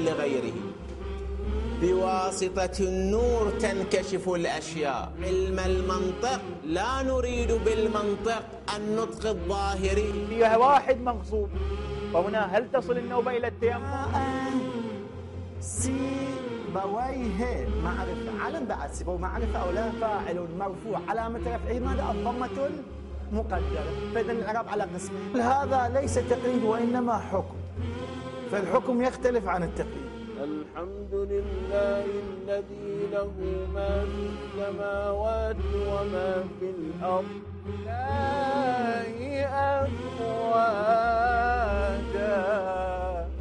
لغيره. بواسطة النور تنكشف الأشياء. علم المنطق لا نريد بالمنطق النطق الظاهري. فيها واحد مغصوب، فهنا هل تصل النوبة إلى التيمم؟ سيبويه معرفة، علم بعد سيبويه معرفة أو لا؟ فاعل مرفوع علامة رفعه ماذا؟ الضمة المقدرة. فإذا الإعراب على قسمين. هذا ليس تقييد وإنما حكم، فالحكم يختلف عن التقييد. الحمد لله الذي له ما في السماوات وما في الأرض الله أفواجا.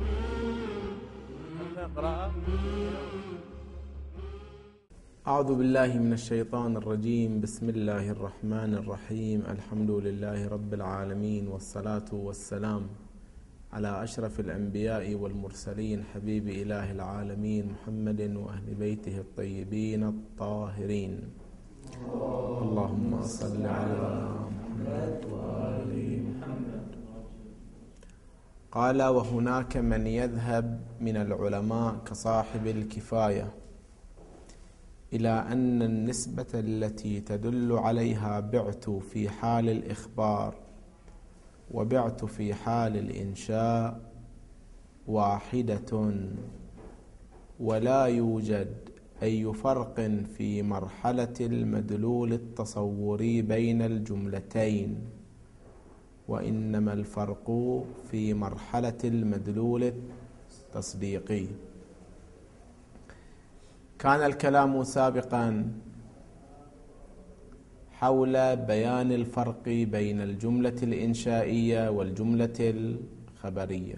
أعوذ بالله من الشيطان الرجيم. بسم الله الرحمن الرحيم. الحمد لله رب العالمين، والصلاة والسلام على أشرف الأنبياء والمرسلين، حبيب إله العالمين محمد وأهل بيته الطيبين الطاهرين. اللهم صل على محمد وآل محمد. قال: وهناك من يذهب من العلماء كصاحب الكفاية إلى أن النسبة التي تدل عليها بعت في حال الإخبار وبعت في حال الإنشاء واحدة، ولا يوجد أي فرق في مرحلة المدلول التصوري بين الجملتين، وإنما الفرق في مرحلة المدلول التصديقي. كان الكلام سابقا حول بيان الفرق بين الجملة الإنشائية والجملة الخبرية،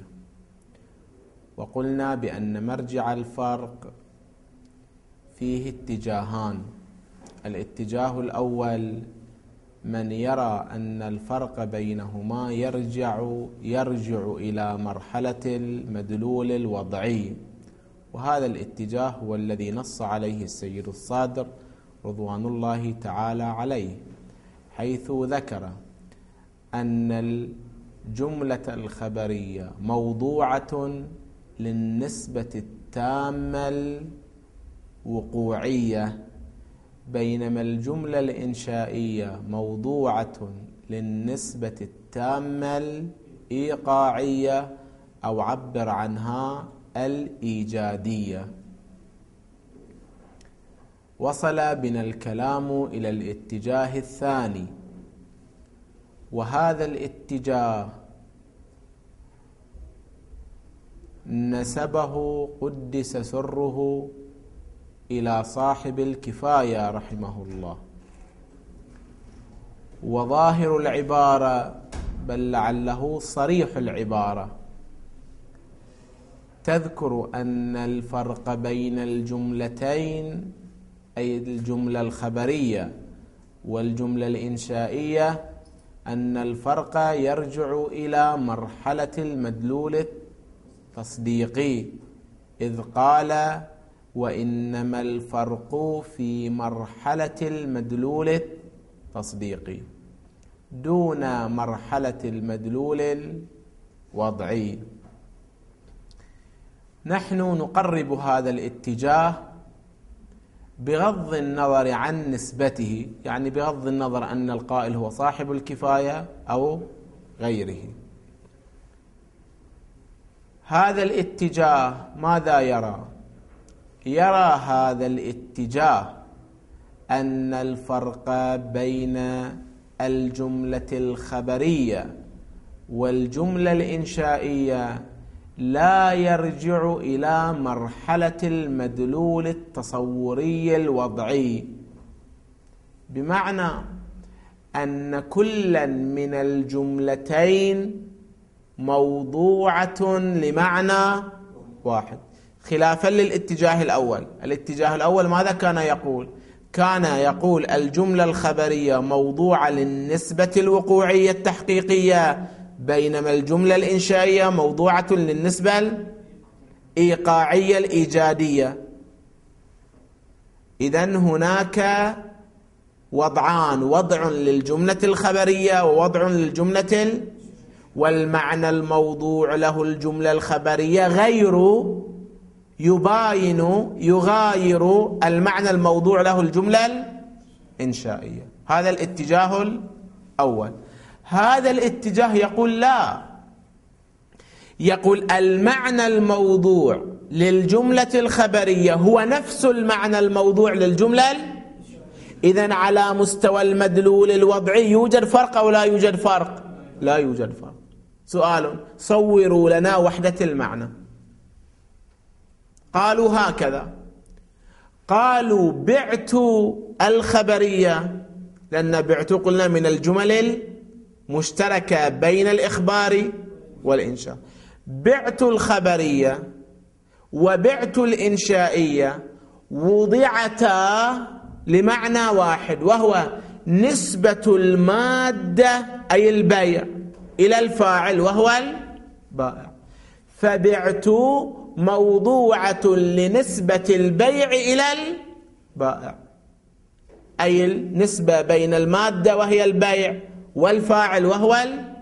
وقلنا بأن مرجع الفرق فيه اتجاهان. الاتجاه الأول من يرى أن الفرق بينهما يرجع إلى مرحلة المدلول الوضعي، وهذا الاتجاه هو الذي نص عليه السيد الصادر رضوان الله تعالى عليه، حيث ذكر أن الجملة الخبرية موضوعة للنسبة التامة الوقوعية، بينما الجملة الإنشائية موضوعة للنسبة التامة الإيقاعية، أو عبر عنها الإيجادية. وصل بنا الكلام إلى الاتجاه الثاني، وهذا الاتجاه نسبه قدس سره إلى صاحب الكفاية رحمه الله. وظاهر العبارة، بل لعله صريح العبارة، تذكر أن الفرق بين الجملتين، أي الجملة الخبرية والجملة الإنشائية، أن الفرق يرجع إلى مرحلة المدلول التصديقي، إذ قال: وإنما الفرق في مرحلة المدلول التصديقي دون مرحلة المدلول الوضعي. نحن نقرب هذا الاتجاه بغض النظر عن نسبته، يعني بغض النظر أن القائل هو صاحب الكفاية أو غيره. هذا الاتجاه ماذا يرى؟ يرى هذا الاتجاه أن الفرق بين الجملة الخبرية والجملة الإنشائية لا يرجع إلى مرحلة المدلول التصوري الوضعي، بمعنى أن كلا من الجملتين موضوعة لمعنى واحد، خلافا للاتجاه الأول. الاتجاه الأول ماذا كان يقول؟ كان يقول الجملة الخبرية موضوعة للنسبة الوقوعية التحقيقية، بينما الجملة الإنشائية موضوعة للنسبة الإيقاعية الإيجادية. إذن هناك وضعان، وضع للجملة الخبرية ووضع للجملة والمعنى الموضوع له الجملة الخبرية غير يباين يغاير المعنى الموضوع له الجملة الإنشائية. هذا الاتجاه الأول. هذا الاتجاه يقول لا، يقول المعنى الموضوع للجملة الخبرية هو نفس المعنى الموضوع للجملة. إذن على مستوى المدلول الوضعي يوجد فرق أو لا يوجد فرق؟ لا يوجد فرق. سؤال: صوروا لنا وحدة المعنى. قالوا هكذا، قالوا بعت الخبرية، لأن بعت قلنا من الجمل المشتركة بين الإخبار والإنشاء. بعت الخبرية وبعت الإنشائية وضعتا لمعنى واحد، وهو نسبة المادة أي البيع إلى الفاعل وهو البائع. فبعت موضوعة لنسبة البيع إلى البائع، أي النسبة بين المادة وهي البيع والفاعل وهو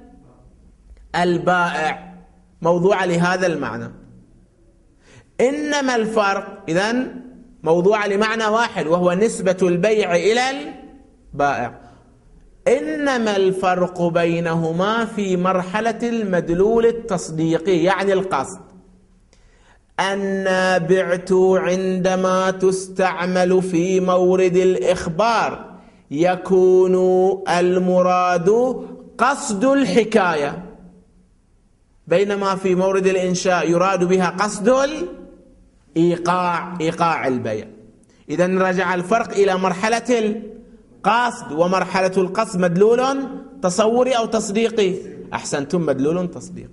البائع، موضوعة لهذا المعنى. إنما الفرق إذن موضوعة لمعنى واحد وهو نسبة البيع إلى البائع. إنما الفرق بينهما في مرحلة المدلول التصديقي، يعني القصد. أن بعت عندما تستعمل في مورد الإخبار يكون المراد قصد الحكاية، بينما في مورد الإنشاء يراد بها قصد إيقاع البيع. إذن رجع الفرق إلى مرحلة القصد، ومرحلة القصد مدلول تصوري أو تصديقي؟ أحسنتم، مدلول تصديقي.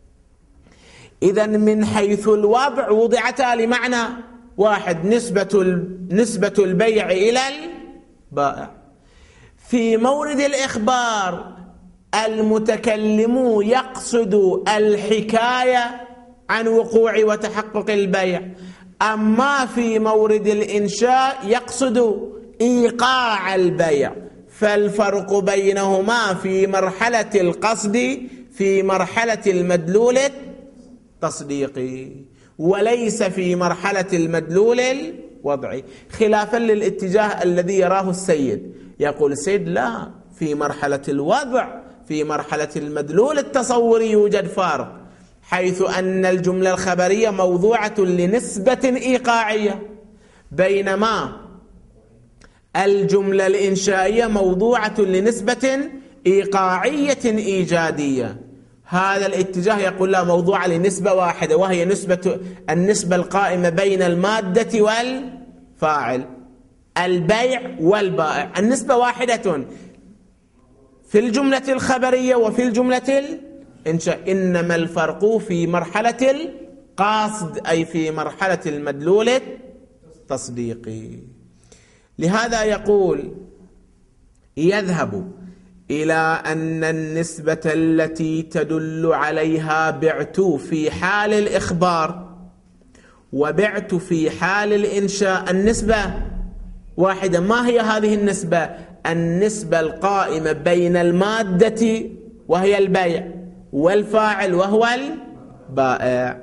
إذن من حيث الوضع وضعتا لمعنى واحد، نسبة البيع إلى البائع. في مورد الإخبار المتكلم يقصد الحكاية عن وقوع وتحقق البيع، أما في مورد الإنشاء يقصد إيقاع البيع. فالفرق بينهما في مرحلة القصد في مرحلة المدلول التصديقي، وليس في مرحلة المدلول الوضعي، خلافا للاتجاه الذي يراه السيد. يقول السيد لا، في مرحلة الوضع في مرحلة المدلول التصوري يوجد فارق، حيث أن الجملة الخبرية موضوعة لنسبة إيقاعية، بينما الجملة الإنشائية موضوعة لنسبة إيقاعية إيجادية. هذا الاتجاه يقول لا، موضوعة لنسبة واحدة، وهي النسبة القائمة بين المادة والفاعل، البيع والبائع. النسبة واحدة في الجملة الخبرية وفي الجملة الإنشاء، إنما الفرق في مرحلة القصد أي في مرحلة المدلول التصديقي. لهذا يقول يذهب إلى أن النسبة التي تدل عليها بعت في حال الإخبار وبعت في حال الإنشاء النسبة واحدة. ما هي هذه النسبة؟ النسبة القائمة بين المادة وهي البيع والفاعل وهو البائع.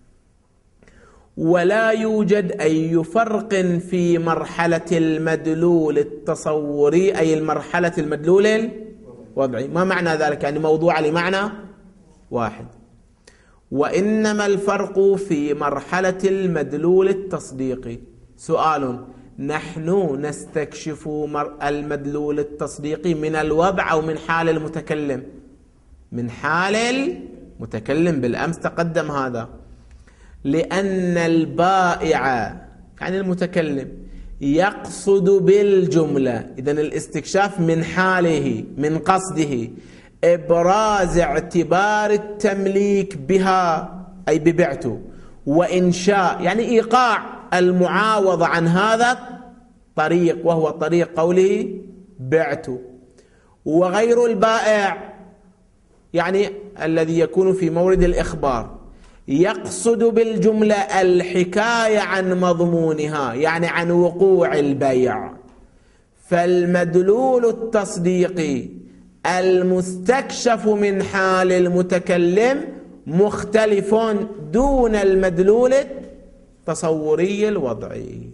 ولا يوجد أي فرق في مرحلة المدلول التصوري أي المرحلة المدلول الوضعي. ما معنى ذلك؟ يعني موضوع لمعنى واحد. وإنما الفرق في مرحلة المدلول التصديقي. سؤال: نحن نستكشف المدلول التصديقي من الوضع أو من حال المتكلم؟ من حال المتكلم، بالأمس تقدم هذا. لأن البائع يعني المتكلم يقصد بالجملة، إذن الاستكشاف من حاله من قصده إبراز اعتبار التمليك بها أي ببعته، وإنشاء يعني إيقاع المعاوض عن هذا الطريق وهو طريق قوله بعته. وغير البائع يعني الذي يكون في مورد الإخبار يقصد بالجملة الحكاية عن مضمونها يعني عن وقوع البيع. فالمدلول التصديقي المستكشف من حال المتكلم مختلف دون المدلول التصوري الوضعي.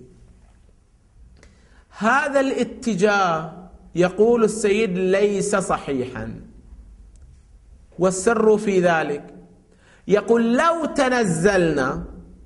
هذا الاتجاه يقول السيد ليس صحيحا، والسر في ذلك يقول لو تنزلنا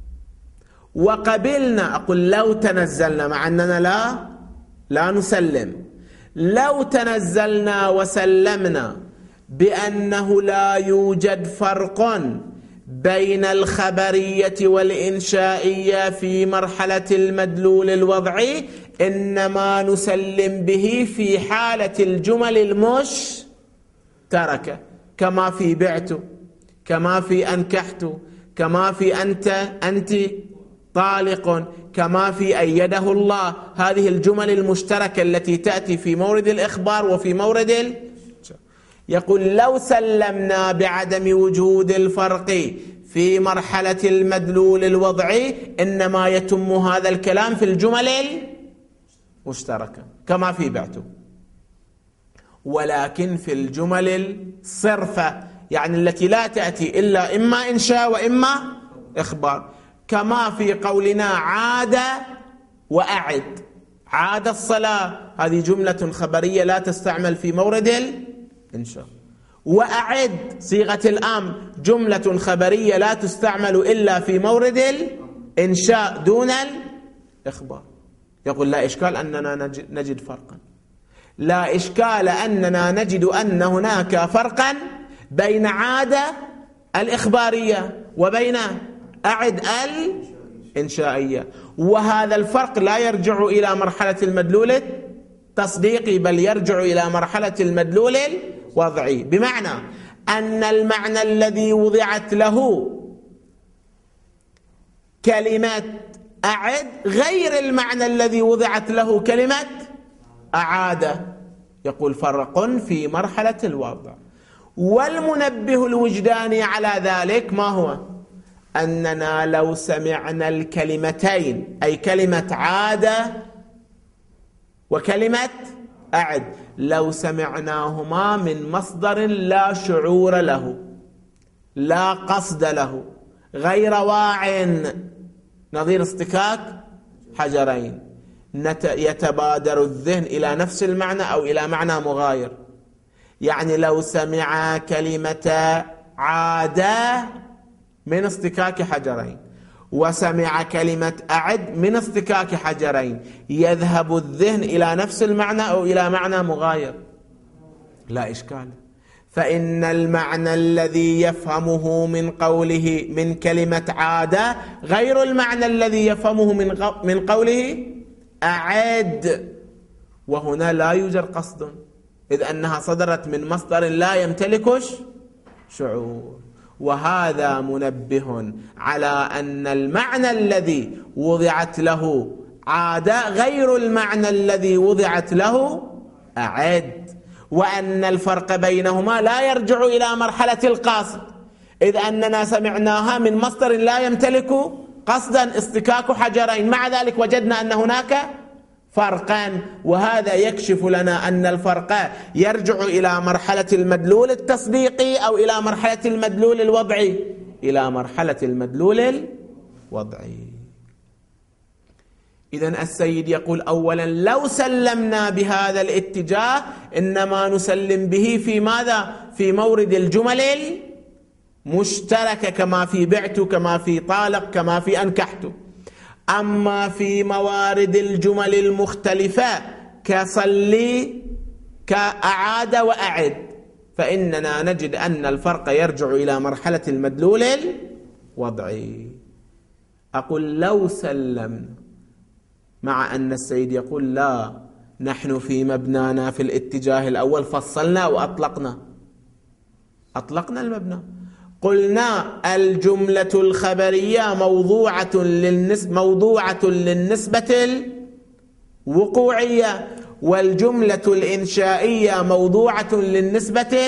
وقبلنا، أقول لو تنزلنا مع أننا لا نسلم، لو تنزلنا وسلمنا بأنه لا يوجد فرق بين الخبرية والإنشائية في مرحلة المدلول الوضعي، إنما نسلم به في حالة الجمل المشتركة، كما في بعت، كما في أنكحت، كما في أنت طالق، كما في أيده الله. هذه الجمل المشتركة التي تأتي في مورد الإخبار وفي مورد يقول لو سلمنا بعدم وجود الفرق في مرحلة المدلول الوضعي، إنما يتم هذا الكلام في الجمل المشتركة كما في بعته. ولكن في الجمل الصرفة، يعني التي لا تأتي إلا إما إنشاء وإما إخبار، كما في قولنا عاد وأعد. عاد الصلاة هذه جملة خبرية لا تستعمل في مورد الإنشاء، وأعد صيغة الأمر جملة خبرية لا تستعمل إلا في مورد الإنشاء دون الإخبار. يقول لا إشكال أننا نجد فرقا، لا إشكال أننا نجد أن هناك فرقا بين عاد الإخبارية وبين أعد الإنشائية، وهذا الفرق لا يرجع إلى مرحلة المدلول التصديقي بل يرجع إلى مرحلة المدلول الوضعي، بمعنى أن المعنى الذي وضعت له كلمة أعد غير المعنى الذي وضعت له كلمة أعاد. يقول فرق في مرحلة الوضع. والمنبه الوجداني على ذلك ما هو؟ أننا لو سمعنا الكلمتين، أي كلمة عاد وكلمة أعد، لو سمعناهما من مصدر لا شعور له، لا قصد له، غير واع، نظير اصطكاك حجرين، يتبادر الذهن إلى نفس المعنى أو إلى معنى مغاير. يعني لو سمع كلمة عاد من اصطكاك حجرين وسمع كلمة أعد من اصطكاك حجرين، يذهب الذهن إلى نفس المعنى أو إلى معنى مغاير؟ لا إشكال. فإن المعنى الذي يفهمه من قوله من كلمة عاد غير المعنى الذي يفهمه من قوله أعد، وهنا لا يوجد قصد، إذ أنها صدرت من مصدر لا يمتلك شعور. وهذا منبه على أن المعنى الذي وضعت له عاد غير المعنى الذي وضعت له أعد، وأن الفرق بينهما لا يرجع إلى مرحلة القاصد، إذ أننا سمعناها من مصدر لا يمتلك قصدا اصطكاك حجرين، مع ذلك وجدنا أن هناك فرقا. وهذا يكشف لنا أن الفرق يرجع إلى مرحلة المدلول التصديقي أو إلى مرحلة المدلول الوضعي، إلى مرحلة المدلول الوضعي. إذن السيد يقول أولا لو سلمنا بهذا الاتجاه إنما نسلم به في ماذا؟ في مورد الجمل المشتركة، كما في بعت، كما في طالق، كما في أنكحت. أما في موارد الجمل المختلفة كصلي، كأعاد وأعد، فإننا نجد أن الفرق يرجع إلى مرحلة المدلول الوضعي. أقول لو سلمنا، مع أن السيد يقول لا، نحن في مبنانا في الاتجاه الأول فصلنا وأطلقنا المبنى، قلنا الجملة الخبرية موضوعة للنسبة الوقوعية، والجملة الإنشائية موضوعة للنسبة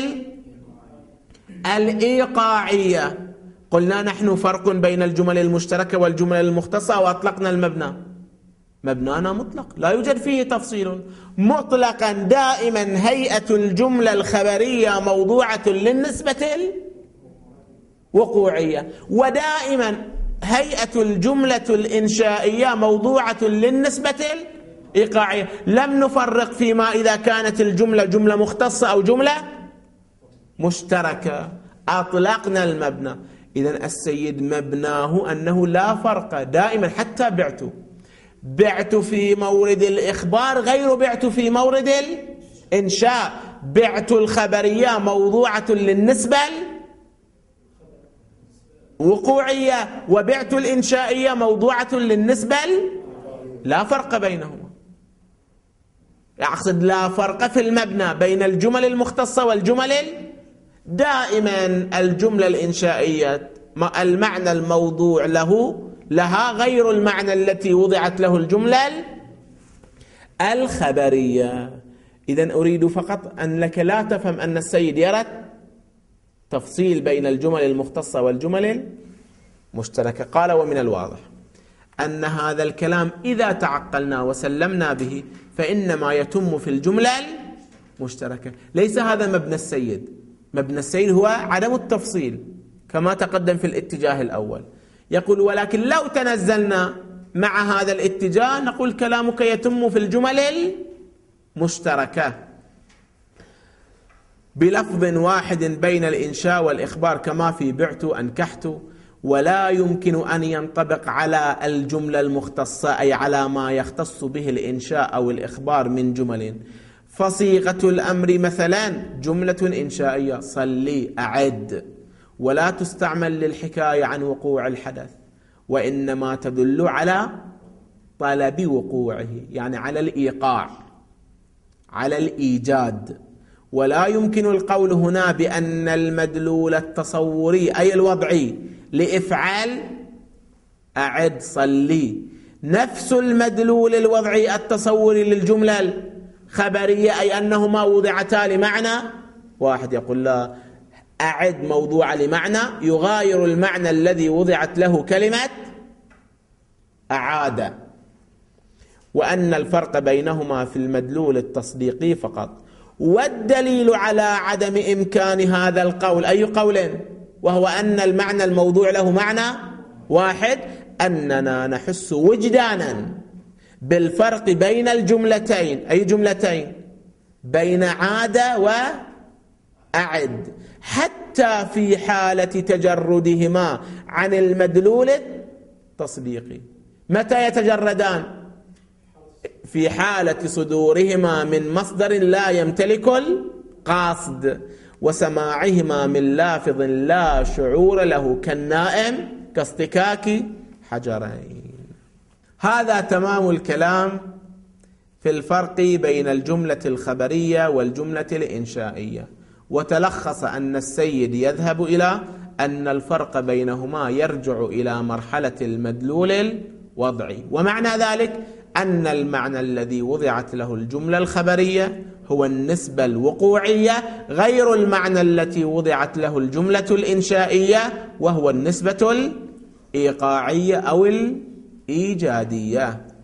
الإيقاعية. قلنا نحن فرق بين الجمل المشتركة والجمل المختصة وأطلقنا المبنى. مبنانا مطلق لا يوجد فيه تفصيل، مطلقا دائما هيئة الجملة الخبرية موضوعة للنسبة الوقوعية، ودائما هيئة الجملة الإنشائية موضوعة للنسبة الإيقاعية. لم نفرق فيما إذا كانت الجملة جملة مختصة أو جملة مشتركة، أطلقنا المبنى. إذن السيد مبناه أنه لا فرق دائما. حتى بعت في مورد الإخبار غير بعت في مورد الإنشاء. بعت الخبرية موضوعة للنسبة الوقوعية، وبعت الإنشائية موضوعة للنسبة لا فرق بينهما. أقصد لا فرق في المبنى بين الجمل المختصة والجمل. دائما الجملة الإنشائية المعنى الموضوع لها غير المعنى التي وضعت له الجملة الخبرية. إذن أريد فقط أنك لا تفهم أن السيد يرى تفصيل بين الجمل المختصة والجمل المشتركة. قال: ومن الواضح أن هذا الكلام إذا تعقلنا وسلمنا به فإنما يتم في الجملة المشتركة. ليس هذا مبنى السيد. مبنى السيد هو عدم التفصيل كما تقدم في الاتجاه الأول. يقول: ولكن لو تنزلنا مع هذا الاتجاه نقول كلامك يتم في الجمل المشتركة بلفظ واحد بين الإنشاء والإخبار كما في بعت أنكحت، ولا يمكن أن ينطبق على الجملة المختصة، أي على ما يختص به الإنشاء أو الإخبار من جمل. فصيغة الأمر مثلا جملة إنشائية: صلي، أعد، ولا تستعمل للحكاية عن وقوع الحدث، وإنما تدل على طلب وقوعه، يعني على الإيقاع، على الإيجاد. ولا يمكن القول هنا بأن المدلول التصوري أي الوضعي لإفعال أعد صلي نفس المدلول الوضعي التصوري للجملة الخبرية، أي أنهما وضعتا لمعنى واحد. يقول: لا، أعد موضوع لمعنى يغاير المعنى الذي وضعت له كلمة أعاد، وأن الفرق بينهما في المدلول التصديقي فقط. والدليل على عدم إمكان هذا القول أي قول؟ وهو أن المعنى الموضوع له معنى واحد، أننا نحس وجدانا بالفرق بين الجملتين. أي جملتين؟ بين عاد وأعد، حتى في حالة تجردهما عن المدلول التصديقي. متى يتجردان؟ في حالة صدورهما من مصدر لا يمتلك القاصد، وسماعهما من لافظ لا شعور له كالنائم كاصطكاك حجرين. هذا تمام الكلام في الفرق بين الجملة الخبرية والجملة الإنشائية. وتلخص أن السيد يذهب إلى أن الفرق بينهما يرجع إلى مرحلة المدلول الوضعي. ومعنى ذلك أن المعنى الذي وضعت له الجملة الخبرية هو النسبة الوقوعية، غير المعنى التي وضعت له الجملة الإنشائية وهو النسبة الإيقاعية أو الإيجادية.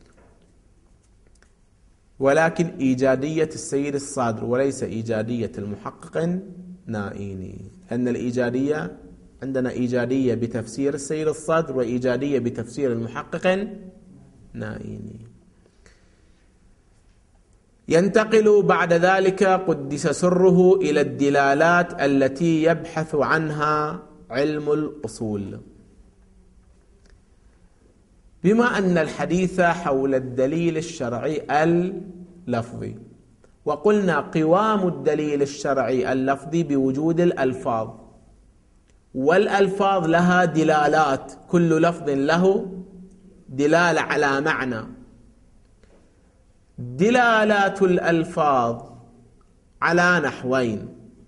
ولكن إيجادية السيد الصادر وليس إيجادية المحقق نائيني، أن الإيجادية عندنا إيجادية بتفسير السيد الصادر وإيجادية بتفسير المحقق نائيني. ينتقل بعد ذلك قدس سره إلى الدلالات التي يبحث عنها علم الأصول. بما أن الحديث حول الدليل الشرعي اللفظي، وقلنا قوام الدليل الشرعي اللفظي بوجود الألفاظ، والألفاظ لها دلالات، كل لفظ له دلالة على معنى. دلالات الألفاظ على نحوين: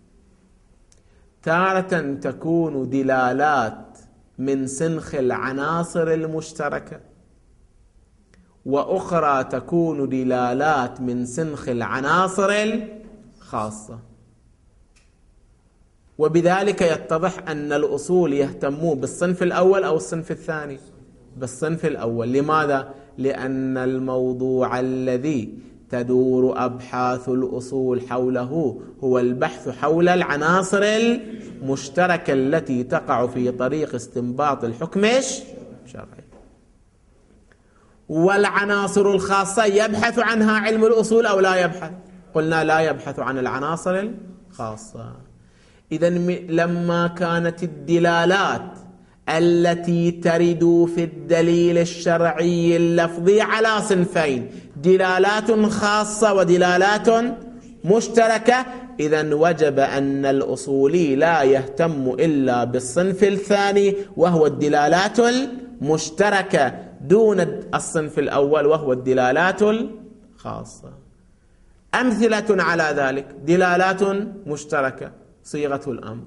تارة تكون دلالات من سنخ العناصر المشتركة، وأخرى تكون دلالات من سنخ العناصر الخاصة. وبذلك يتضح أن الأصول يهتمون بالصنف الأول أو الصنف الثاني؟ بالصنف الأول. لماذا؟ لأن الموضوع الذي تدور أبحاث الأصول حوله هو البحث حول العناصر المشتركة التي تقع في طريق استنباط الحكم الشرعي. والعناصر الخاصة يبحث عنها علم الأصول أو لا يبحث؟ قلنا لا يبحث عن العناصر الخاصة. إذن لما كانت الدلالات التي ترد في الدليل الشرعي اللفظي على صنفين، دلالات خاصة ودلالات مشتركة، إذن وجب أن الأصولي لا يهتم إلا بالصنف الثاني وهو الدلالات المشتركة دون الصنف الأول وهو الدلالات الخاصة. أمثلة على ذلك: دلالات مشتركة، صيغة الأمر.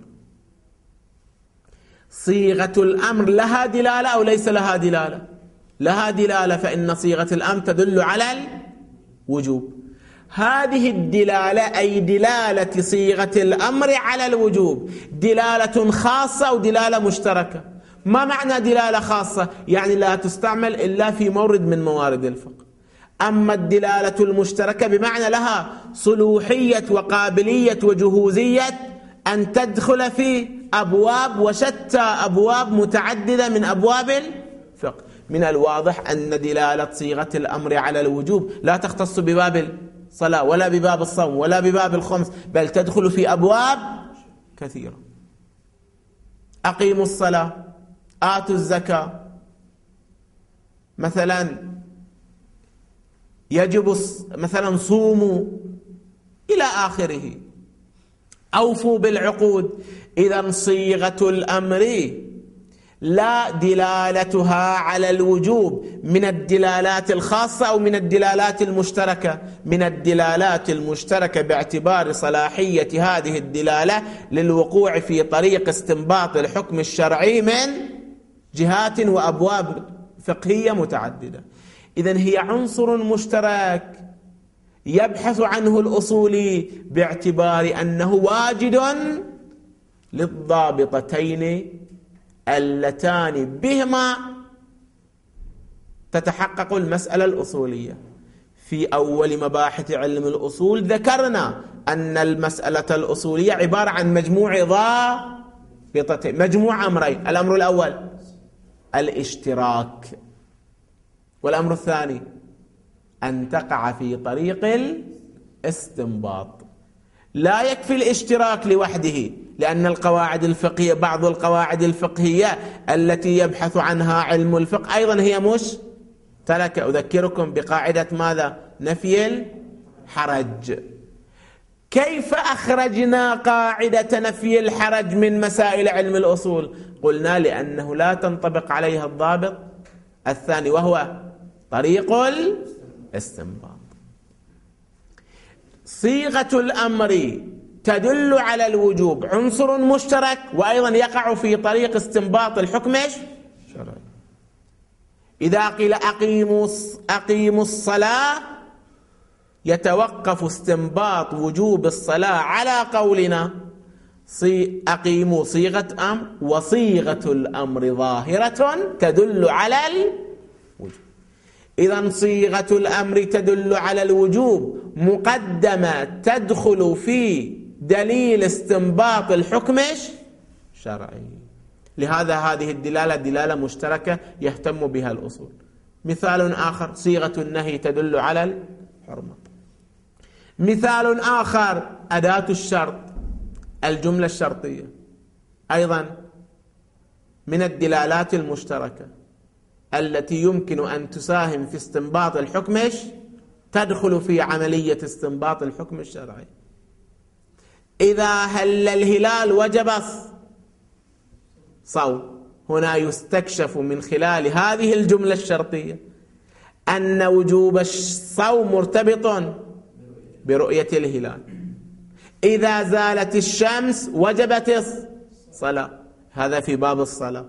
صيغة الأمر لها دلالة أو ليس لها دلالة؟ لها دلالة، فإن صيغة الأمر تدل على الوجوب. هذه الدلالة أي دلالة صيغة الأمر على الوجوب دلالة خاصة أو دلالة مشتركة؟ ما معنى دلالة خاصة؟ يعني لا تستعمل إلا في مورد من موارد الفقه. أما الدلالة المشتركة بمعنى لها صلوحية وقابلية وجهوزية أن تدخل في أبواب وشتى أبواب متعددة من أبواب الفقه. من الواضح أن دلالة صيغة الأمر على الوجوب لا تختص بباب الصلاة ولا بباب الصوم ولا بباب الخمس، بل تدخل في أبواب كثيرة. أقيموا الصلاة، آتوا الزكاة، مثلا يجب مثلا صوموا إلى آخره، أوفوا بالعقود. إذن صيغة الأمر لا دلالتها على الوجوب من الدلالات الخاصة أو من الدلالات المشتركة؟ من الدلالات المشتركة باعتبار صلاحية هذه الدلالة للوقوع في طريق استنباط الحكم الشرعي من جهات وأبواب فقهية متعددة. إذن هي عنصر مشترك يبحث عنه الأصولي باعتبار أنه واجد للضابطتين اللتان بهما تتحقق المسألة الأصولية. في أول مباحث علم الأصول ذكرنا أن المسألة الأصولية عبارة عن مجموع ضابطتين، مجموع أمرين: الأمر الأول الاشتراك، والأمر الثاني أن تقع في طريق الاستنباط. لا يكفي الاشتراك لوحده، لأن القواعد الفقهية، بعض القواعد الفقهية التي يبحث عنها علم الفقه أيضا هي مشتركة. أذكركم بقاعدة ماذا؟ نفي الحرج. كيف أخرجنا قاعدة نفي الحرج من مسائل علم الأصول؟ قلنا لأنه لا تنطبق عليها الضابط الثاني وهو طريق الاستنباط. صيغة الأمر تدل على الوجوب، عنصر مشترك وأيضا يقع في طريق استنباط الحكم الشرعي. إذا قيل أقيموا الصلاة يتوقف استنباط وجوب الصلاة على قولنا أقيموا صيغة أمر، وصيغة الأمر ظاهرة تدل على الوجوب. إذن صيغة الأمر تدل على الوجوب مقدمة تدخل في دليل استنباط الحكم الشرعي. لهذا هذه الدلالة دلالة مشتركة يهتم بها الأصول. مثال آخر: صيغة النهي تدل على الحرمة. مثال آخر: أداة الشرط، الجملة الشرطية، أيضا من الدلالات المشتركة التي يمكن أن تساهم في استنباط الحكم، تدخل في عملية استنباط الحكم الشرعي. إذا هل الهلال وجب صوم، هنا يستكشف من خلال هذه الجملة الشرطية أن وجوب الصوم مرتبط برؤية الهلال. إذا زالت الشمس وجبت الصلاة، هذا في باب الصلاة.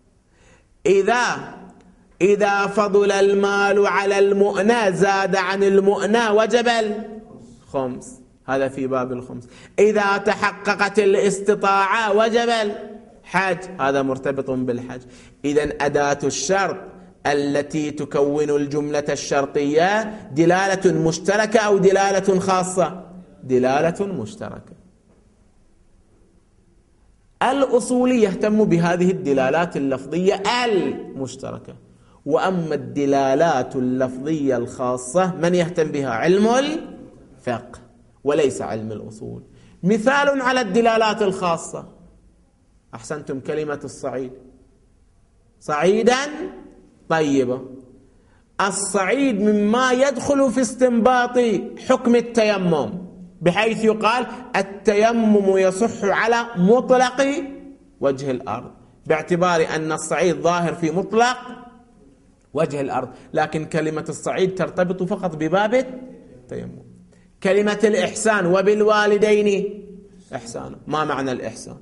إذا فضل المال على المؤنى زاد عن المؤنى وجب الخمس، هذا في باب الخمس. إذا تحققت الاستطاعة وجب الحج، هذا مرتبط بالحج. إذن أداة الشرط التي تكون الجملة الشرطية دلالة مشتركة أو دلالة خاصة؟ دلالة مشتركة. الأصولي يهتم بهذه الدلالات اللفظية المشتركة، وأما الدلالات اللفظية الخاصة من يهتم بها؟ علم الفقه وليس علم الأصول. مثال على الدلالات الخاصة، أحسنتم، كلمة الصعيد، صعيدا طيبة. الصعيد مما يدخل في استنباط حكم التيمم، بحيث يقال التيمم يصح على مطلق وجه الأرض، باعتبار أن الصعيد ظاهر في مطلق وجه الأرض، لكن كلمة الصعيد ترتبط فقط بباب التيمم. كلمة الإحسان، وبالوالدين إحسانا، ما معنى الإحسان؟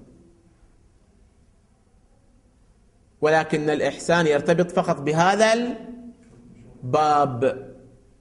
ولكن الإحسان يرتبط فقط بهذا الباب.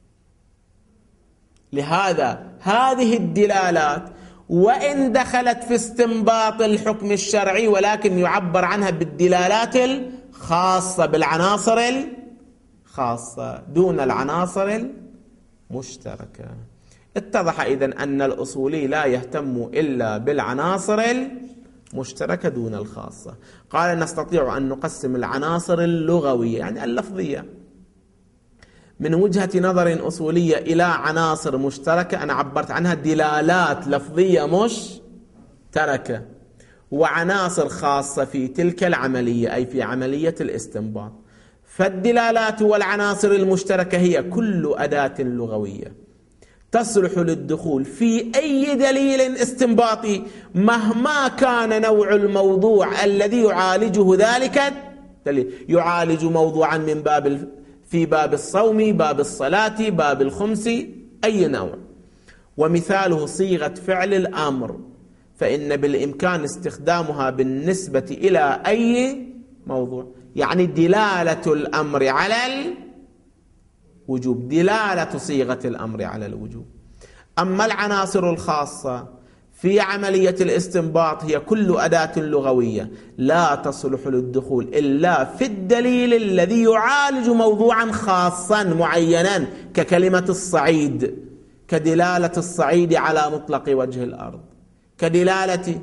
لهذا هذه الدلالات وإن دخلت في استنباط الحكم الشرعي، ولكن يعبر عنها بالدلالات الخاصة، بالعناصر الخاصة دون العناصر المشتركة. اتضح إذن أن الأصولي لا يهتم إلا بالعناصر المشتركة دون الخاصة. قال نستطيع أن نقسم العناصر اللغوية يعني اللفظية من وجهة نظر أصولية إلى عناصر مشتركة، أنا عبرت عنها دلالات لفظية مشتركة، وعناصر خاصة في تلك العملية أي في عملية الاستنباط. فالدلالات والعناصر المشتركة هي كل أداة لغوية تصلح للدخول في أي دليل استنباطي مهما كان نوع الموضوع الذي يعالجه ذلك الدليل. يعالج موضوعا من في باب الصوم، باب الصلاة، باب الخمس، أي نوع. ومثاله صيغة فعل الأمر، فإن بالإمكان استخدامها بالنسبة إلى أي موضوع، يعني دلالة الأمر على الوجوب، دلالة صيغة الأمر على الوجوب. أما العناصر الخاصة في عملية الاستنباط هي كل أداة لغوية لا تصلح للدخول إلا في الدليل الذي يعالج موضوعا خاصا معينا، ككلمة الصعيد، كدلالة الصعيد على مطلق وجه الأرض، كدلالة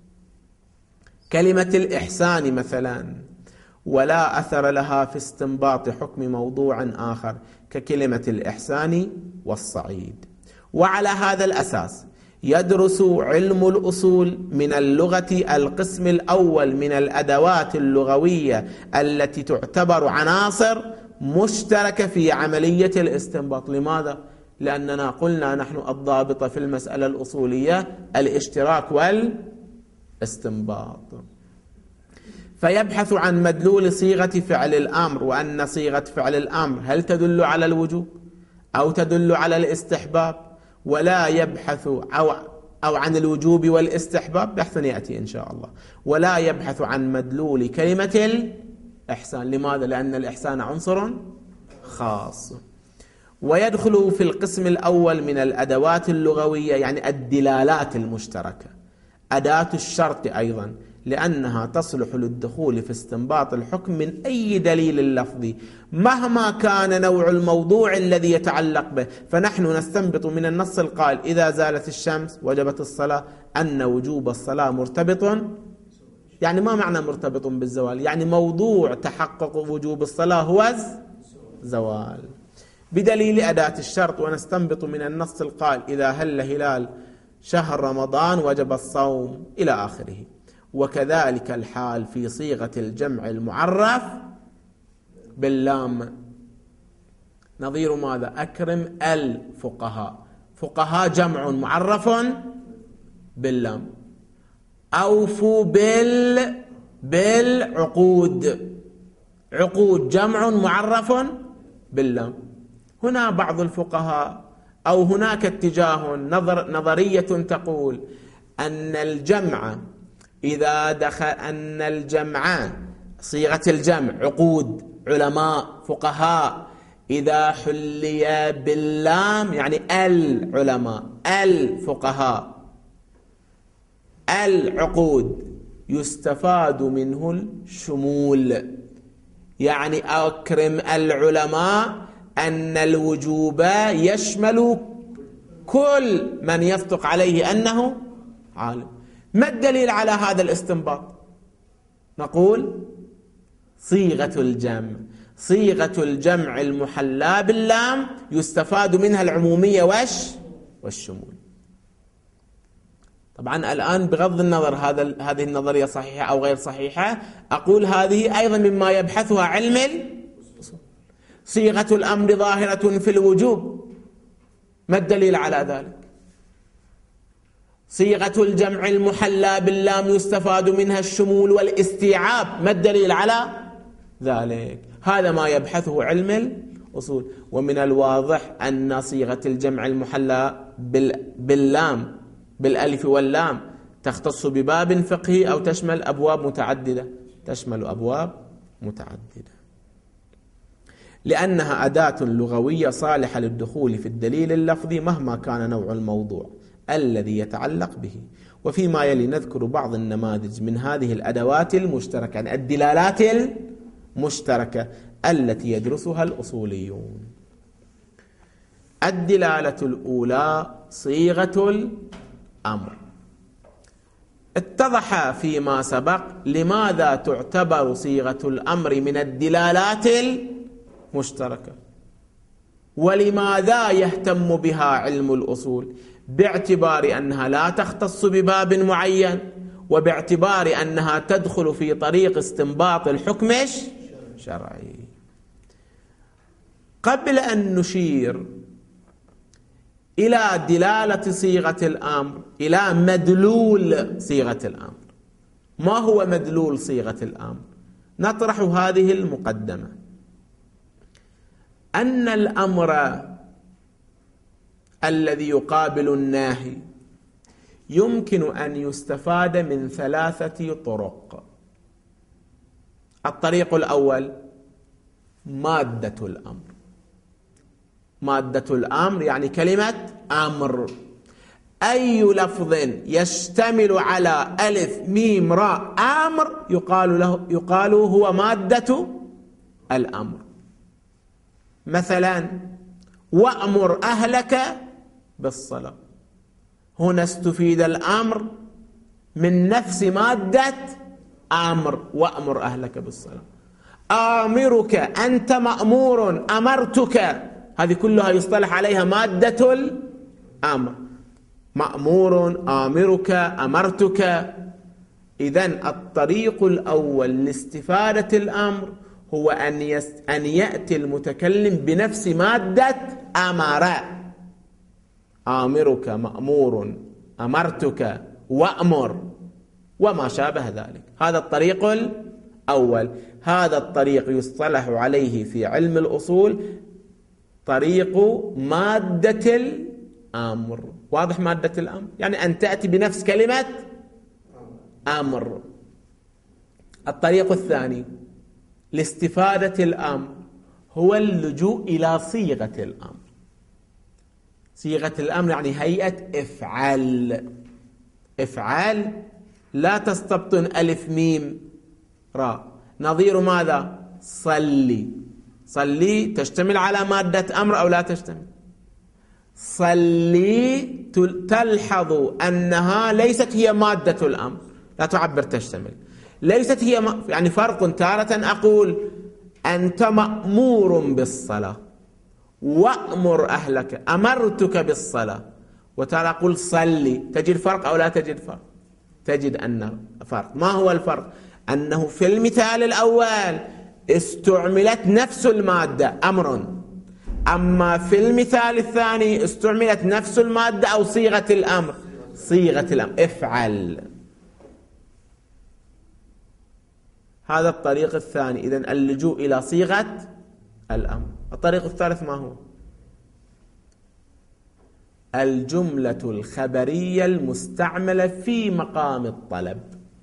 كلمة الإحسان مثلا، ولا أثر لها في استنباط حكم موضوع آخر ككلمة الإحسان والصعيد. وعلى هذا الأساس يدرس علم الأصول من اللغة القسم الأول من الأدوات اللغوية التي تعتبر عناصر مشتركة في عملية الاستنباط. لماذا؟ لأننا قلنا نحن الضابط في المسألة الأصولية الاشتراك والاستنباط. فيبحث عن مدلول صيغة فعل الأمر، وأن صيغة فعل الأمر هل تدل على الوجوب أو تدل على الاستحباب، ولا يبحث أو عن الوجوب والاستحباب، بحث يأتي إن شاء الله. ولا يبحث عن مدلول كلمة الإحسان. لماذا؟ لأن الإحسان عنصر خاص. ويدخل في القسم الأول من الأدوات اللغوية يعني الدلالات المشتركة، أداة الشرط أيضا، لأنها تصلح للدخول في استنباط الحكم من أي دليل لفظي مهما كان نوع الموضوع الذي يتعلق به. فنحن نستنبط من النص القائل إذا زالت الشمس وجبت الصلاة أن وجوب الصلاة مرتبط، يعني ما معنى مرتبط بالزوال؟ يعني موضوع تحقق وجوب الصلاة هو زوال بدليل أداة الشرط. ونستنبط من النص القائل إذا هل هلال شهر رمضان وجب الصوم إلى آخره. وكذلك الحال في صيغة الجمع المعرف باللام، نظير ماذا؟ أكرم الفقهاء، فقهاء جمع معرف باللام. أوفوا بالعقود، عقود جمع معرف باللام. هنا بعض الفقهاء أو هناك اتجاه نظرية تقول أن الجمع إذا دخل أن الجمع صيغة الجمع عقود علماء فقهاء إذا حلي باللام يعني العلماء الفقهاء العقود يستفاد منه الشمول، يعني أكرم العلماء أن الوجوب يشمل كل من يصدق عليه أنه عالم. ما الدليل على هذا الاستنباط؟ نقول صيغة الجمع. صيغة الجمع المحلى باللام يستفاد منها العمومية والشمول. طبعا الآن بغض النظر هذه النظرية صحيحة أو غير صحيحة، أقول هذه أيضا مما يبحثها علم الأصول. صيغة الأمر ظاهرة في الوجوب، ما الدليل على ذلك؟ صيغة الجمع المحلى باللام يستفاد منها الشمول والاستيعاب، ما الدليل على ذلك؟ هذا ما يبحثه علم الأصول. ومن الواضح أن صيغة الجمع المحلى باللام بالألف واللام تختص بباب فقهي أو تشمل أبواب متعددة، تشمل أبواب متعددة، لأنها أداة لغوية صالحة للدخول في الدليل اللفظي مهما كان نوع الموضوع الذي يتعلق به. وفيما يلي نذكر بعض النماذج من هذه الأدوات المشتركة، يعني الدلالات المشتركة التي يدرسها الأصوليون. الدلالة الأولى صيغة الأمر. اتضح فيما سبق لماذا تعتبر صيغة الأمر من الدلالات المشتركة، ولماذا يهتم بها علم الأصول، باعتبار أنها لا تختص بباب معين، وباعتبار أنها تدخل في طريق استنباط الحكم الشرعي. قبل أن نشير إلى دلالة صيغة الأمر، إلى مدلول صيغة الأمر، ما هو مدلول صيغة الأمر؟ نطرح هذه المقدمة: أن الأمر الذي يقابل الناهي يمكن أن يستفاد من 3 طرق. الطريق الأول مادة الأمر. مادة الأمر يعني كلمة أمر، أي لفظ يشتمل على ألف ميم راء أمر يقال هو مادة الأمر. مثلا وأمر أهلك بالصلاة، هنا استفيد الأمر من نفس مادة أمر، وأمر أهلك بالصلاة. آمرك، أنت مأمور، أمرتك، هذه كلها يصطلح عليها مادة الأمر. مأمور، آمرك، أمرتك. إذن الطريق الأول لاستفادة الأمر هو أن يأتي المتكلم بنفس مادة أمر. آمرك، مأمور، أمرتك، وأمر، وما شابه ذلك. هذا الطريق الأول. هذا الطريق يصطلح عليه في علم الأصول طريق مادة الأمر. واضح؟ مادة الأمر يعني أن تأتي بنفس كلمة أمر. الطريق الثاني لاستفادة الأمر هو اللجوء إلى صيغة الأمر. صيغة الأمر يعني هيئة إفعال. إفعال لا تستبطن ألف ميم راء. نظير ماذا؟ صلي. صلي تشتمل على مادة أمر أو لا تشتمل؟ صلي تلحظ أنها ليست هي مادة الأمر، لا تعبر تشتمل، ليست هي يعني فرق. تارة أقول أنت مأمور بالصلاة، وأمر أهلك، أمرتك بالصلاة، وتارة أقول صلي. تجد فرق أو لا تجد فرق؟ تجد أن فرق. ما هو الفرق؟ أنه في المثال الأول استعملت نفس المادة أمر، أما في المثال الثاني استعملت نفس المادة أو صيغة الأمر، صيغة الأمر افعل. هذا الطريق الثاني. إذن اللجوء إلى صيغة الأمر. الطريق الثالث ما هو؟ الجملة الخبرية المستعملة في مقام الطلب.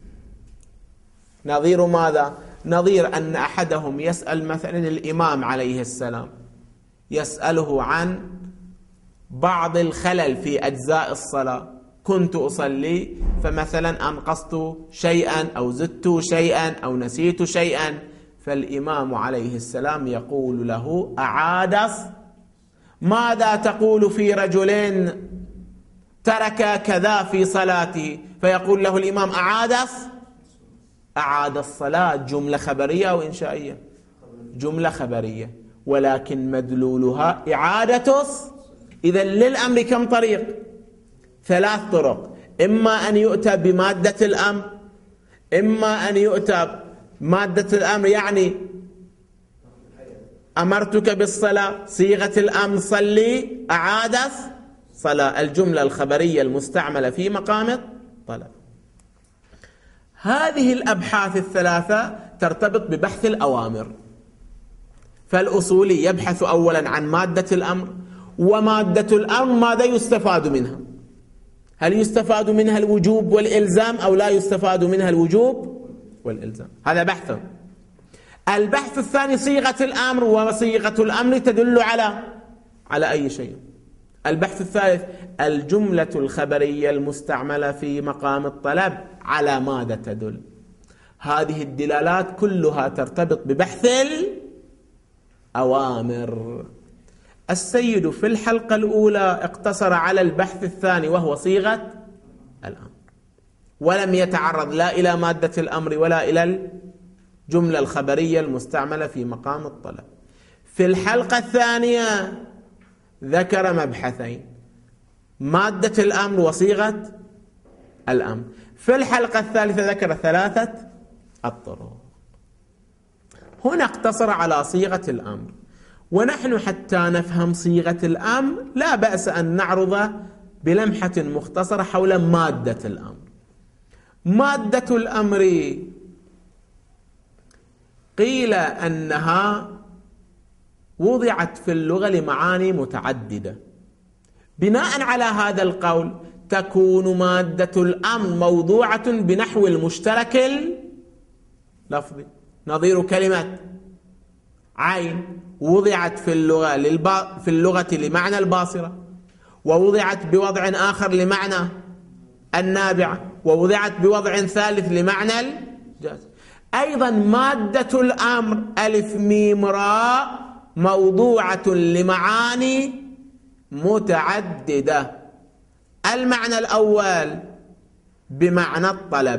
نظير ماذا؟ نظير أن أحدهم يسأل مثلا الإمام عليه السلام، يسأله عن بعض الخلل في أجزاء الصلاة. كنت أصلي فمثلا أنقصت شيئا أو زدت شيئا أو نسيت شيئا، فالإمام عليه السلام يقول له أعاد. ماذا تقول في رجلين ترك كذا في صلاته، فيقول له الإمام أعاد الصلاة. جملة خبرية أو إنشائية؟ جملة خبرية، ولكن مدلولها إعادة. إذا للأمر كم طريق؟ 3 طرق. إما أن يؤتى بمادة الأمر، إما أن يؤتى مادة الأمر يعني أمرتك بالصلاة، صيغة الأمر صلي، أعاد صلاة، الجملة الخبرية المستعملة في مقام الطلب. هذه الأبحاث الثلاثة ترتبط ببحث الأوامر. فالأصولي يبحث أولا عن مادة الأمر، ومادة الأمر ماذا يستفاد منها؟ هل يستفاد منها الوجوب والإلزام أو لا يستفاد منها الوجوب والإلزام؟ هذا بحث. البحث الثاني صيغة الأمر، وصيغة الأمر تدل على أي شيء. البحث الثالث الجملة الخبرية المستعملة في مقام الطلب على ماذا تدل. هذه الدلالات كلها ترتبط ببحث الأوامر. السيد في الحلقة الأولى اقتصر على البحث الثاني وهو صيغة الأمر، ولم يتعرض لا إلى مادة الأمر ولا إلى الجملة الخبرية المستعملة في مقام الطلب. في الحلقة الثانية ذكر مبحثين: مادة الأمر وصيغة الأمر. في الحلقة الثالثة ذكر 3 الطرق. هنا اقتصر على صيغة الأمر، ونحن حتى نفهم صيغة الأمر لا بأس أن نعرض بلمحة مختصرة حول مادة الأمر. مادة الأمر قيل أنها وضعت في اللغة لمعاني متعددة. بناء على هذا القول تكون مادة الأمر موضوعة بنحو المشترك اللفظي، نظير كلمة عين وضعت في اللغة لمعنى الباصرة، ووضعت بوضع آخر لمعنى النابعة، ووضعت بوضع ثالث لمعنى الجاز. أيضا مادة الأمر ألف ميم راء موضوعة لمعاني متعددة. المعنى الأول بمعنى الطلب،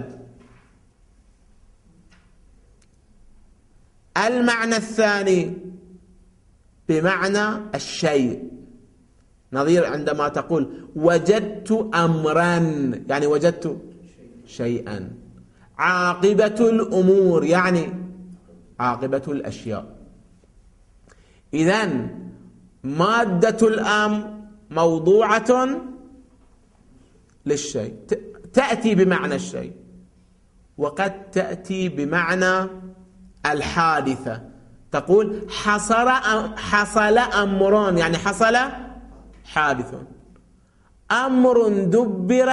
المعنى الثاني بمعنى الشيء، نظير عندما تقول وجدت أمرا يعني وجدت شيئا. عاقبة الأمور يعني عاقبة الأشياء. إذن مادة الأمر موضوعة للشيء، تأتي بمعنى الشيء، وقد تأتي بمعنى الحادثة. تقول حصل أمر يعني حصل حادث. أمر دبر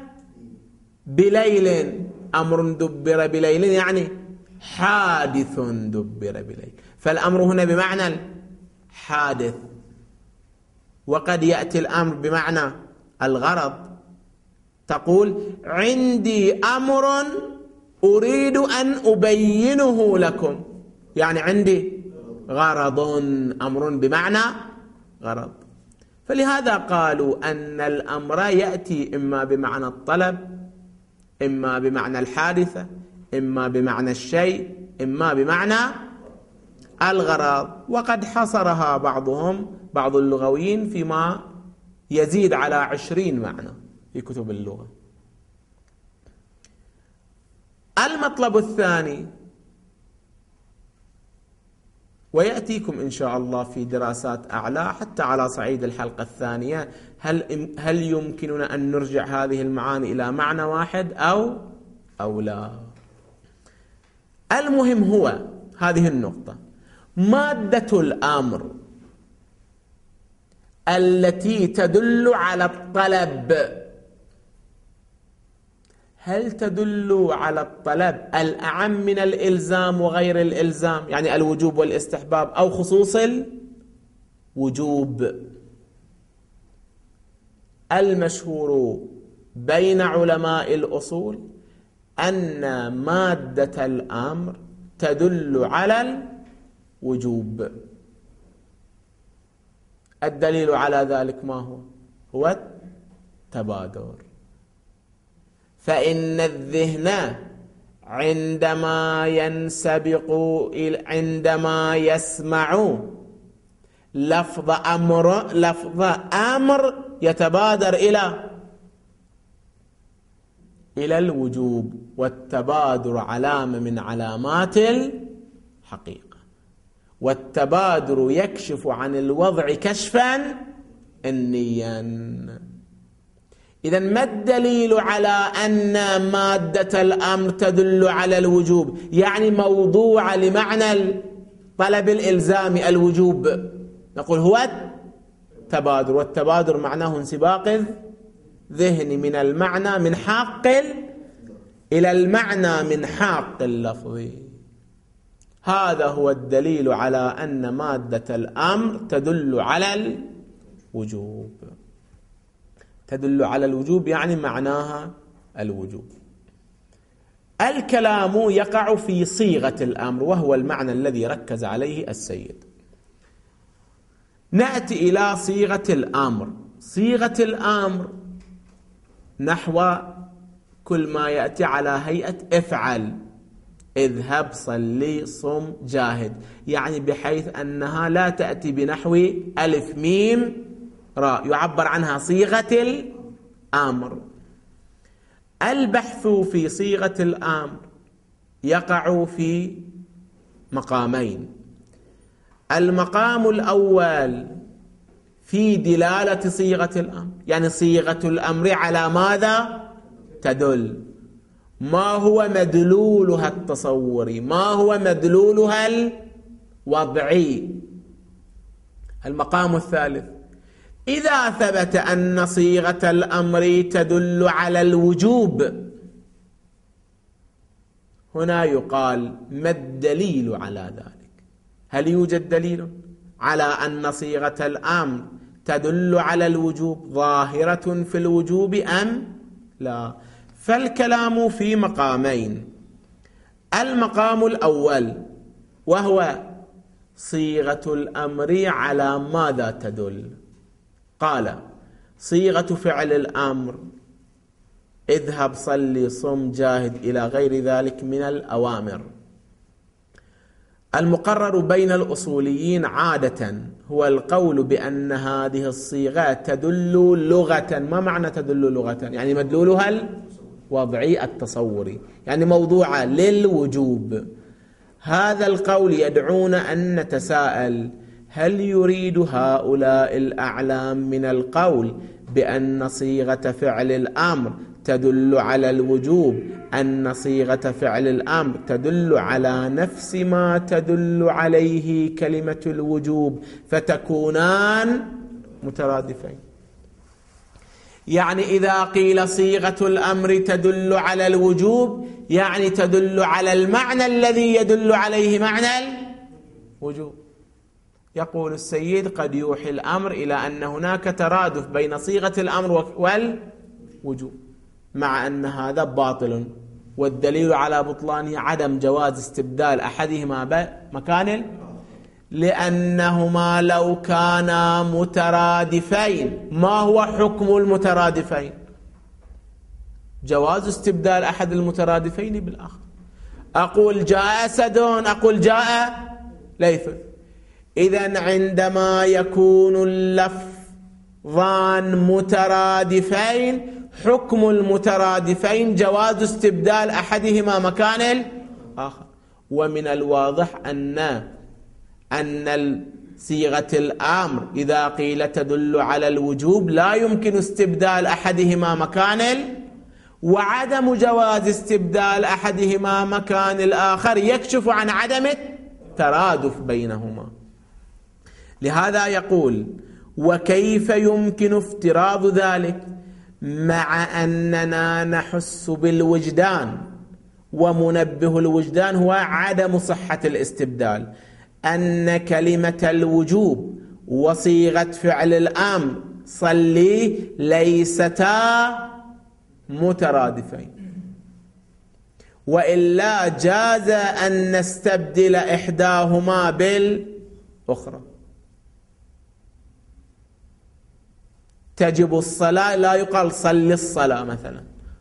بليل، أمر دبر بليل يعني حادث دبر بليل. فالأمر هنا بمعنى الحادث، وقد يأتي الأمر بمعنى الغرض. تقول عندي أمر أريد أن أبينه لكم، يعني عندي غرض، أمر بمعنى غرض. فلهذا قالوا أن الأمر يأتي إما بمعنى الطلب، إما بمعنى الحادثة، إما بمعنى الشيء، إما بمعنى الغرض. وقد حصرها بعض اللغويين فيما يزيد على 20 معنى في كتب اللغة. المطلب الثاني، ويأتيكم إن شاء الله في دراسات أعلى حتى على صعيد الحلقة الثانية، هل يمكننا أن نرجع هذه المعاني إلى معنى واحد أو لا؟ المهم هو هذه النقطة: مادة الأمر التي تدل على الطلب، هل تدل على الطلب الأعم من الإلزام وغير الإلزام، يعني الوجوب والاستحباب، أو خصوص الوجوب؟ المشهور بين علماء الأصول أن مادة الأمر تدل على الوجوب. الدليل على ذلك ما هو تبادر. فإن الذهن عندما عندما يسمع لفظ أمر يتبادر إلى الوجوب، والتبادر علامة من علامات الحقيقة، والتبادر يكشف عن الوضع كشفا إنيا. إذن ما الدليل على أن مادة الأمر تدل على الوجوب؟ يعني موضوع لمعنى الطلب الإلزامي الوجوب، نقول هو التبادر، والتبادر معناه انسباق الذهن من المعنى من حاق إلى المعنى من حاق اللفظ. هذا هو الدليل على أن مادة الأمر تدل على الوجوب. تدل على الوجوب يعني معناها الوجوب. الكلام يقع في صيغة الأمر، وهو المعنى الذي ركز عليه السيد. نأتي إلى صيغة الأمر. صيغة الأمر نحو كل ما يأتي على هيئة افعل، اذهب، صلي، صم، جاهد، يعني بحيث أنها لا تأتي بنحو ألف ميم راء، يعبر عنها صيغة الأمر. البحث في صيغة الأمر يقع في مقامين. المقام الأول في دلالة صيغة الأمر، يعني صيغة الأمر على ماذا تدل، ما هو مدلولها التصوري، ما هو مدلولها الوضعي. المقام الثالث إذا ثبت أن صيغة الأمر تدل على الوجوب، هنا يقال ما الدليل على ذلك؟ هل يوجد دليل على أن صيغة الأمر تدل على الوجوب ظاهرة في الوجوب أم لا؟ فالكلام في مقامين. المقام الأول وهو صيغة الأمر على ماذا تدل؟ قال صيغة فعل الأمر اذهب، صلي، صم، جاهد إلى غير ذلك من الأوامر. المقرر بين الأصوليين عادة هو القول بأن هذه الصيغة تدل لغة. ما معنى تدل لغة؟ يعني مدلولها الوضعي التصوري، يعني موضوعة للوجوب. هذا القول يدعونا أن نتساءل: هل يريد هؤلاء الأعلام من القول بأن صيغة فعل الأمر تدل على الوجوب أن صيغة فعل الأمر تدل على نفس ما تدل عليه كلمة الوجوب فتكونان مترادفين؟ يعني إذا قيل صيغة الأمر تدل على الوجوب يعني تدل على المعنى الذي يدل عليه معنى الوجوب. يقول السيد: قد يوحي الأمر إلى أن هناك ترادف بين صيغة الأمر والوجوب، مع أن هذا باطل، والدليل على بطلانه عدم جواز استبدال أحدهما مكان، لأنهما لو كانا مترادفين. ما هو حكم المترادفين؟ جواز استبدال أحد المترادفين بالآخر. أقول جاء أسد، أقول جاء ليث. إذن عندما يكون اللفظان مترادفين حكم المترادفين جواز استبدال أحدهما مكان الآخر. ومن الواضح أن صيغة الأمر إذا قيل تدل على الوجوب لا يمكن استبدال أحدهما مكان وعدم جواز استبدال أحدهما مكان الآخر يكشف عن عدم الترادف بينهما. لهذا يقول: وكيف يمكن افتراض ذلك مع أننا نحس بالوجدان، ومنبه الوجدان هو عدم صحة الاستبدال، أن كلمة الوجوب وصيغة فعل الأمر صلي ليستا مترادفين، وإلا جاز أن نستبدل إحداهما بالأخرى. تجب الصلاة لا يقال صل الصلاة مثلا.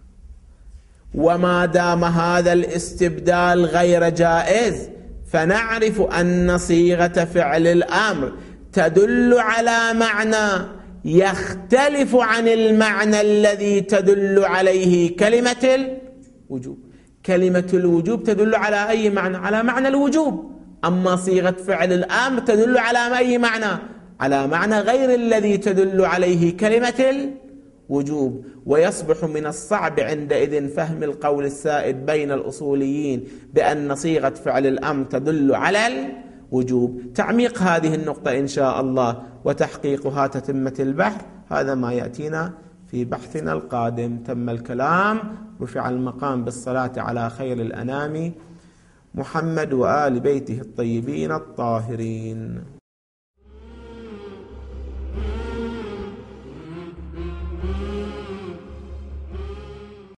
وما دام هذا الاستبدال غير جائز فنعرف أن صيغة فعل الأمر تدل على معنى يختلف عن المعنى الذي تدل عليه كلمة الوجوب. كلمة الوجوب تدل على أي معنى؟ على معنى الوجوب. أما صيغة فعل الأمر تدل على أي معنى؟ على معنى غير الذي تدل عليه كلمة الوجوب. ويصبح من الصعب عندئذ فهم القول السائد بين الأصوليين بأن صيغة فعل الأمر تدل على الوجوب. تعميق هذه النقطة إن شاء الله وتحقيقها تتمة البحث، هذا ما يأتينا في بحثنا القادم. تم الكلام، رفع المقام بالصلاة على خير الأنام محمد وآل بيته الطيبين الطاهرين.